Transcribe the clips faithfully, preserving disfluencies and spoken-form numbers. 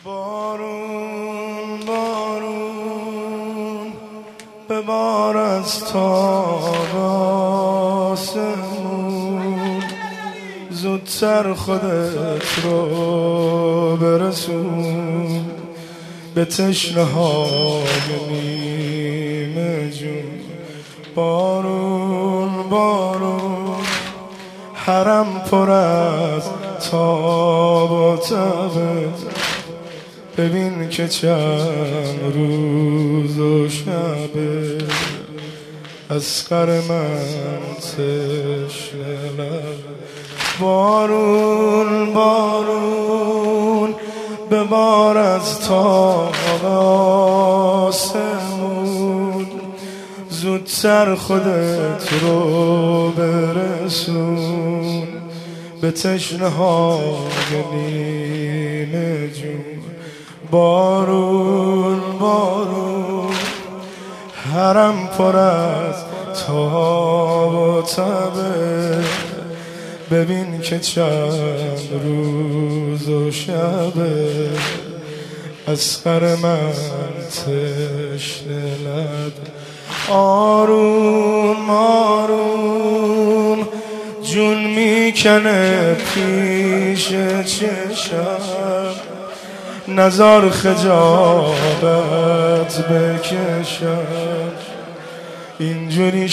بارون بارون ببار از تاب آسمون، زودتر خودت رو برسون به تشنه های نیمه جون. بارون بارون حرم پر از تاب و تبه، ببین که چند روز و شبه اصغر من تشنه لبه. بارون بارون ببار از تاب آسمون، زودتر خودت رو برسون به تشنه های نیمه جون. بارون بارون حرم پر از تاب و تبه، ببین که چند روز و شبه اصغر من تشنه لبه. آروم آروم جون میکنه پیش چشم، نزار خجالت بکشم، اینجوری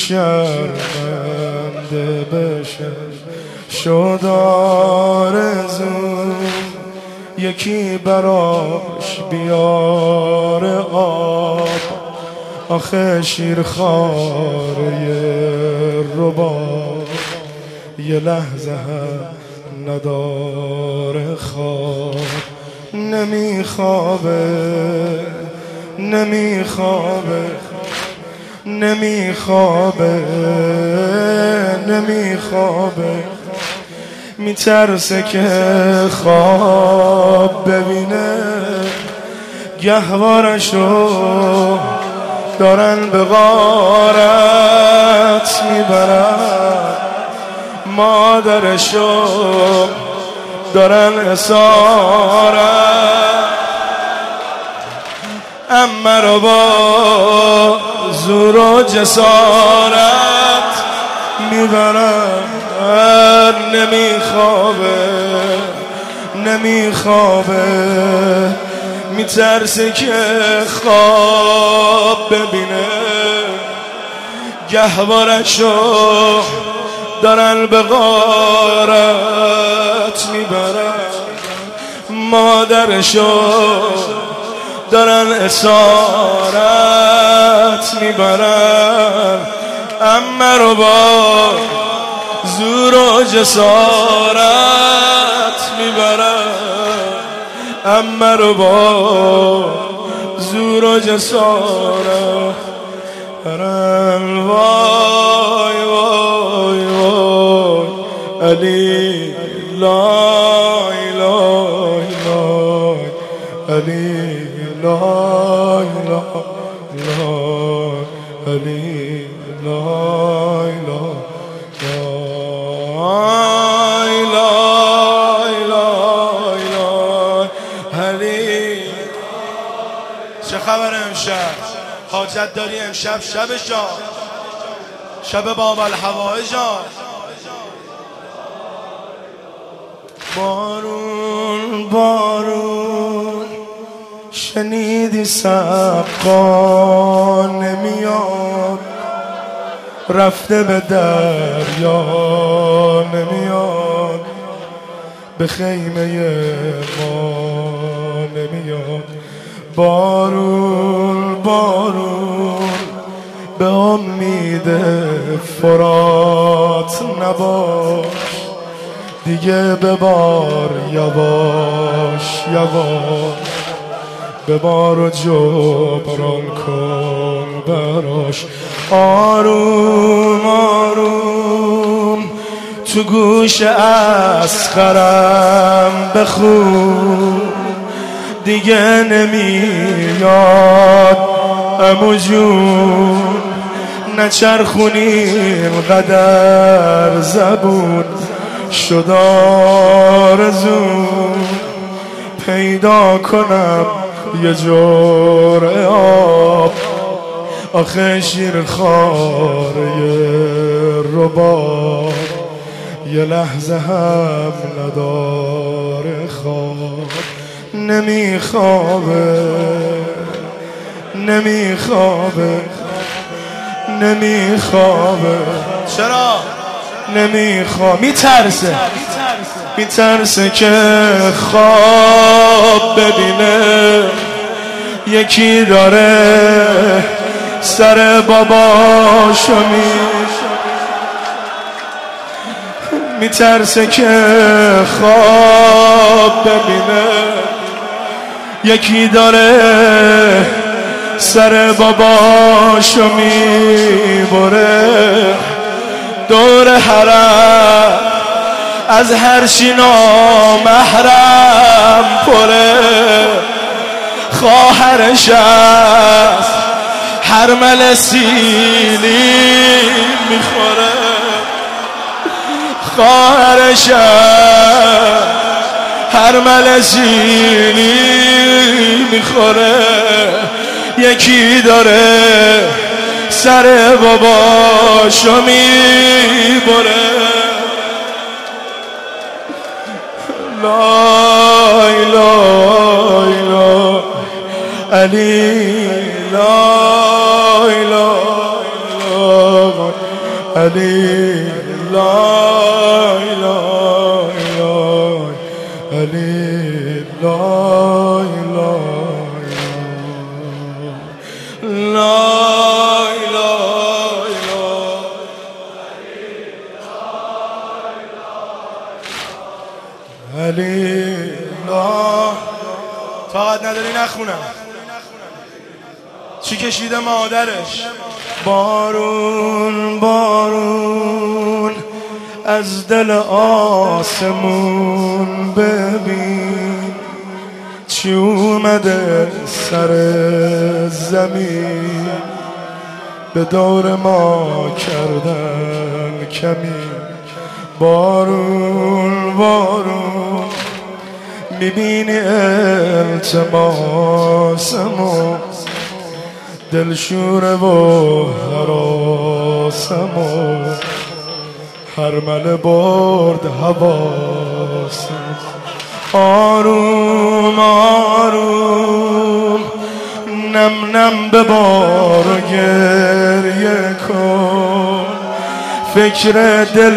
شرمنده بشم. شد آرزوم یکی براش بیار آب، آخه شیرخواره رباب یه لحظه هم نداره خواب. نمیخوابه نمیخوابه نمیخوابه نمیخوابه میترسه که خواب ببینه، گهوارشو دارن به غارت میبرن، مادرشو دارن اسارت، امه رو با زور و جسارت میبرن. نمیخوابه نمیخوابه میترسه که خواب ببینه، گهوارشو دارن به غارت میبرن، مادرشو دارن اسارت میبرن، امه رو با زور و جسارت میبرن، امه رو با زور و جسارت برن. وای وای وای علی لای لای لای علی لای لای لای علی لای لای لای لای لای لای علی. چه خبر امشب؟ حاجت داری امشب؟ شب شاد، شب باب الحوائجان. بارون بارون شنیدی سقا نمیاد، رفته به دریا نمیاد، به خیمه ما نمیاد. بارون بارون به امید فرات نباش، دیگه ببار یواش یواش، ببار و جبران کن براش. آروم آروم تو گوش اصغرم بخون، دیگه نمیاد عمو جون، نچرخونیم قدر زبون، شد آرزون پیدا پیدا کنم یه جرعه آب، آخه شیر خاره رباب یه لحظه هم نداره، خواب نمیخوابه نمیخوابه نمیخوابه. چرا؟ نمیخواب، میترسه میترسه که خواب ببینه یکی داره سر باباشو میترسه که خواب ببینه یکی داره سر باباشو میبره، دور حرم از هر چی نامحرم پره، خواهرش است هر مل سیلی میخوره، خواهرش است هر مل سیلی میخوره، یکی داره سر باباشو میبره. لا اله الا علی، لا اله الا علی، لا اله الا علی، لا اله لا اله الا علی، لا. طاقت نداری نخونم چی کشیده مادرش. بارون بارون از دل آسمون ببین چی اومده سر زمین، به دور ما کردن کمی. بارون بارون میبینی التماسمو، دلشوره و حراسمو، هر مله برد حواسم. آروم آروم نم نم ببار و گریه کن، فکر دل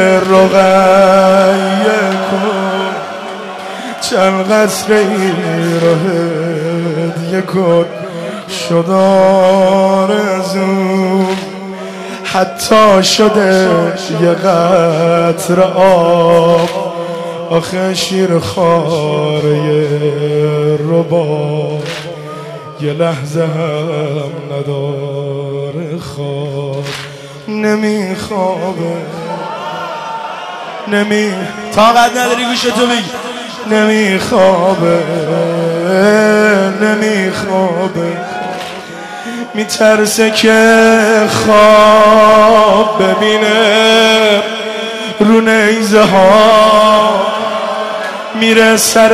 رقیه کن، چند قصر رو هدیه کن، شد آرزوم حتی شده یه قطره آب، آخه شیر خاره رباب یه لحظه هم نداره، خواب نمیخوابه نمی طاقت نداری گوشتو بگی نمیخوابه نمیخوابه، میترسه که خواب ببینه رو نیزه ها میره سر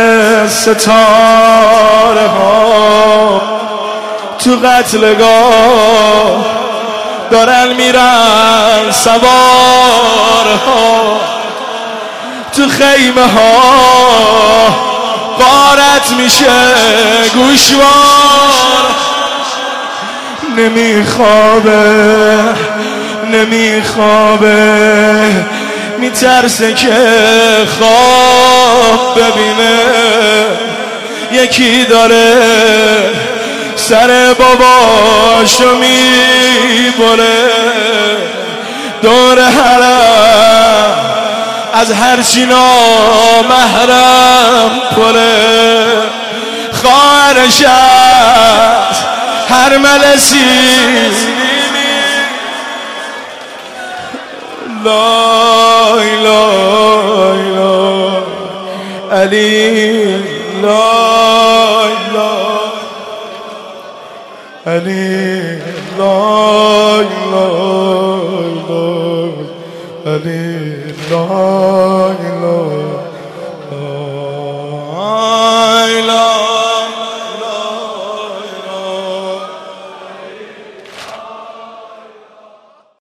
ستاره ها، تو قتلگاه دارن میرن سوار ها، تو خیمه ها غارت میشه گوشوار. نمیخوابه نمیخوابه میترسه که خواب ببینه یکی داره سر باباشو میبره، دور حرم از هر چی نامحرم پره، خواهرش از هر ملسی. لا اله الا علی، لا اله علی، لا اله الا علی، لا اله